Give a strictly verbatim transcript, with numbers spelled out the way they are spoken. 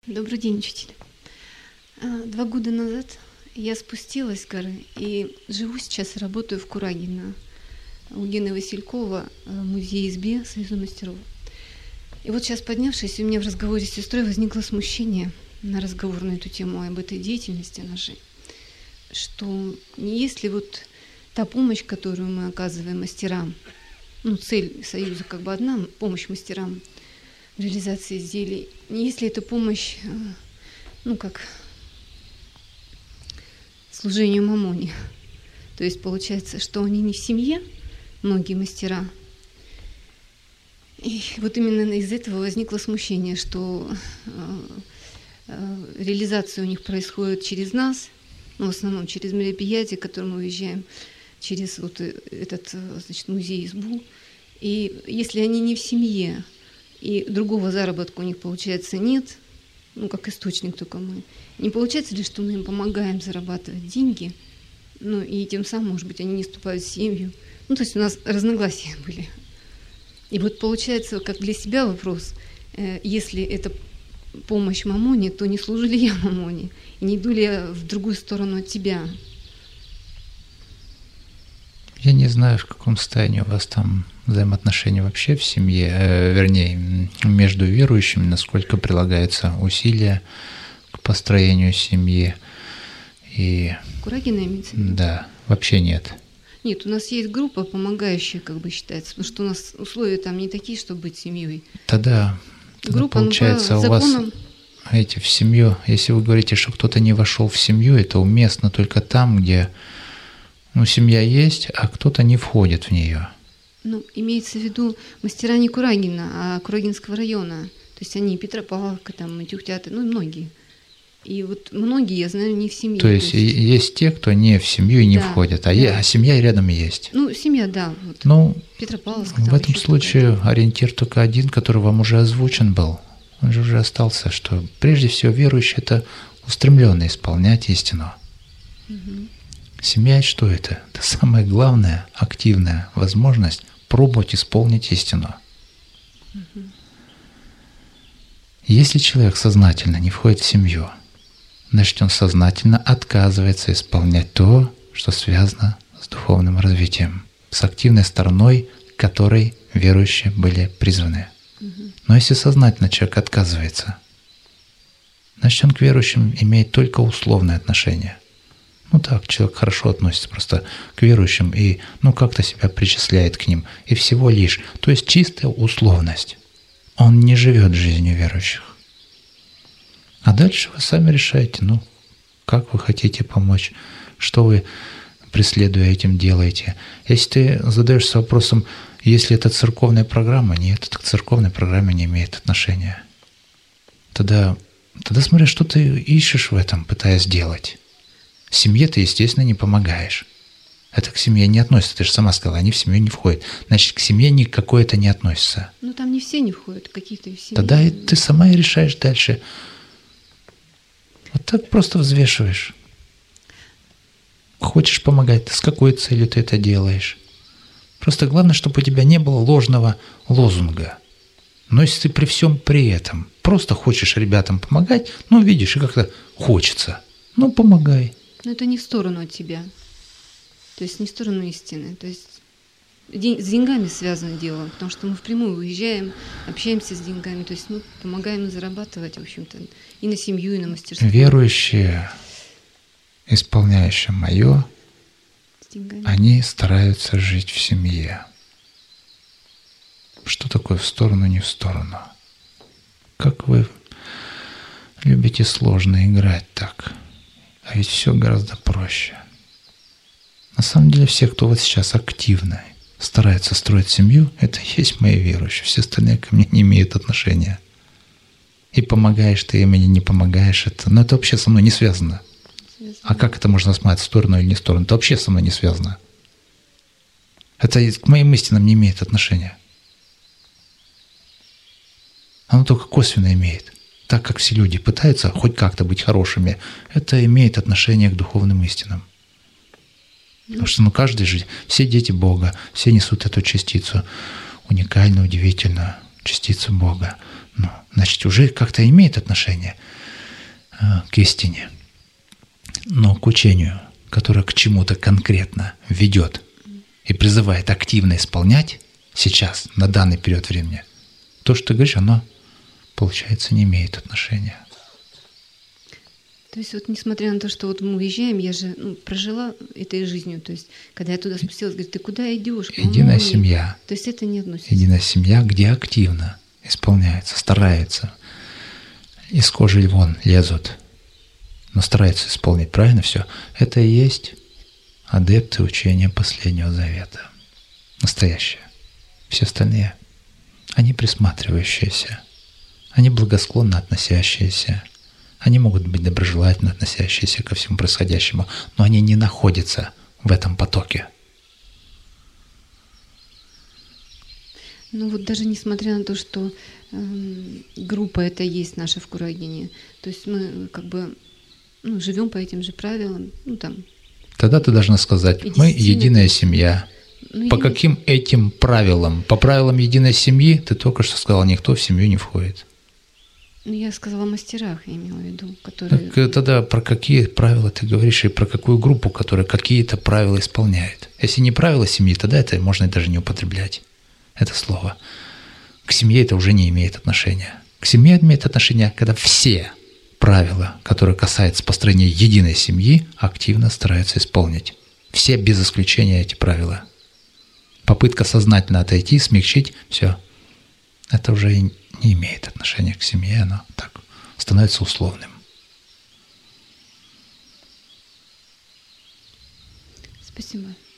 Добрый день, учитель. А, Два года назад я спустилась с горы и живу сейчас и работаю в Курагино у Гены Василькова, э, музей избе Союза мастеров. И вот сейчас, поднявшись, у меня в разговоре с сестрой возникло смущение на разговор на эту тему об этой деятельности нашей, что не есть ли вот та помощь, которую мы оказываем мастерам, ну, цель Союза как бы одна, помощь мастерам в реализации изделий, не есть ли эта помощь, э, ну, как служению мамоне. То есть получается, что они не в семье, многие мастера. И вот именно из этого возникло смущение, что э, э, реализация у них происходит через нас, ну, в основном через мероприятия, к которым мы уезжаем, через вот этот, значит, музей-избу. И если они не в семье, и другого заработка у них, получается, нет, ну, как источник только мы, не получается ли, что мы им помогаем зарабатывать деньги, ну, и тем самым, может быть, они не вступают в семью. Ну, то есть у нас разногласия были. И вот получается, как для себя вопрос, э, если это помощь мамоне, то не служу ли я мамоне? И не иду ли я в другую сторону от тебя? Я не знаю, в каком состоянии у вас там взаимоотношения вообще в семье, э, вернее, между верующими, насколько прилагается усилия к построению семьи. И... Курагино имеется в виду? Да, вообще нет. Нет, у нас есть группа, помогающая, как бы считается, потому что у нас условия там не такие, чтобы быть семьей. Тогда, тогда Группа, получается, ну, у вас законам... эти в семью, если вы говорите, что кто-то не вошел в семью, это уместно только там, где, ну, семья есть, а кто-то не входит в нее. Ну, имеется в виду мастера не Курагина, а Курагинского района. То есть они Петропавловка, там, Тюхтята, ну и многие. И вот многие, я знаю, не в семье. То есть, то есть... есть те, кто не в семью и не да, входят, а, да. е, а семья рядом есть. Ну, семья, да. Вот. Ну, Петропавловск. В этом случае такое. Ориентир только один, который вам уже озвучен был. Он же уже остался, что прежде всего верующий – это устремленный исполнять истину. Угу. Семья – что это? Это самая главная, активная возможность пробовать исполнить истину. Угу. Если человек сознательно не входит в семью, значит, он сознательно отказывается исполнять то, что связано с духовным развитием, с активной стороной, к которой верующие были призваны. Угу. Но если сознательно человек отказывается, значит, он к верующим имеет только условное отношение. Ну так, человек хорошо относится просто к верующим и, ну, как-то себя причисляет к ним. И всего лишь. То есть чистая условность. Он не живет жизнью верующих. А дальше вы сами решаете, ну, как вы хотите помочь, что вы, преследуя этим, делаете. Если ты задаешься вопросом, если это церковная программа, нет, это к церковной программе не имеет отношения. Тогда, тогда смотри, что ты ищешь в этом, пытаясь делать. Семье ты, естественно, не помогаешь. Это к семье не относится. Ты же сама сказала, они в семью не входят. Значит, к семье никакой это не относится. Ну, там не все не входят, какие-то в семье. Тогда и ты сама и решаешь дальше. Вот так просто взвешиваешь. Хочешь помогать, с какой целью ты это делаешь. Просто главное, чтобы у тебя не было ложного лозунга. Но если ты при всем при этом просто хочешь ребятам помогать, ну, видишь, и как-то хочется, ну, помогай. Но это не в сторону от тебя. То есть не в сторону истины. То есть день, с деньгами связано дело, потому что мы впрямую уезжаем, общаемся с деньгами, то есть мы помогаем зарабатывать, в общем-то, и на семью, и на мастерство. Верующие, исполняющие мое, они стараются жить в семье. Что такое в сторону, не в сторону? Как вы любите сложно играть так? А ведь все гораздо проще. На самом деле все, кто вот сейчас активно старается строить семью, это и есть мои верующие. Все остальные ко мне не имеют отношения. И помогаешь ты им или не помогаешь, это, но это вообще со мной не связано. связано. А как это можно смотреть, в сторону или не в сторону? Это вообще со мной не связано. Это к моим истинам не имеет отношения. Оно только косвенно имеет. Так как все люди пытаются хоть как-то быть хорошими, это имеет отношение к духовным истинам. Потому что ну, каждый же, все дети Бога, все несут эту частицу, уникальную, удивительную частицу Бога. Ну, значит, уже как-то имеет отношение э, к истине. Но к учению, которое к чему-то конкретно ведет и призывает активно исполнять сейчас, на данный период времени, то, что ты говоришь, оно, получается, не имеет отношения. То есть вот несмотря на то, что вот мы уезжаем, я же ну, прожила этой жизнью. То есть когда я туда спустилась, говорит, ты куда идешь? Единая Мама, семья. То есть это не относится. Единая семья, где активно исполняется, старается. Из кожи вон лезут, но стараются исполнить правильно все. Это и есть адепты учения последнего завета. Настоящие. Все остальные, они присматривающиеся, они благосклонно относящиеся, они могут быть доброжелательно относящиеся ко всему происходящему, но они не находятся в этом потоке. Ну вот даже несмотря на то, что э, группа это есть наша в Курагине, то есть мы как бы ну, живем по этим же правилам, ну там. Тогда ты должна сказать, мы единая семья. Ну, по я... каким этим правилам? По правилам единой семьи ты только что сказала, никто в семью не входит. Ну, я сказала о мастерах, я имела в виду, которые... Так, тогда про какие правила ты говоришь и про какую группу, которая какие-то правила исполняет? Если не правила семьи, тогда это можно даже не употреблять, это слово. К семье это уже не имеет отношения. К семье имеет отношение, когда все правила, которые касаются построения единой семьи, активно стараются исполнить. Все без исключения эти правила. Попытка сознательно отойти, смягчить, все. Это уже не имеет отношения к семье, оно так становится условным. Спасибо.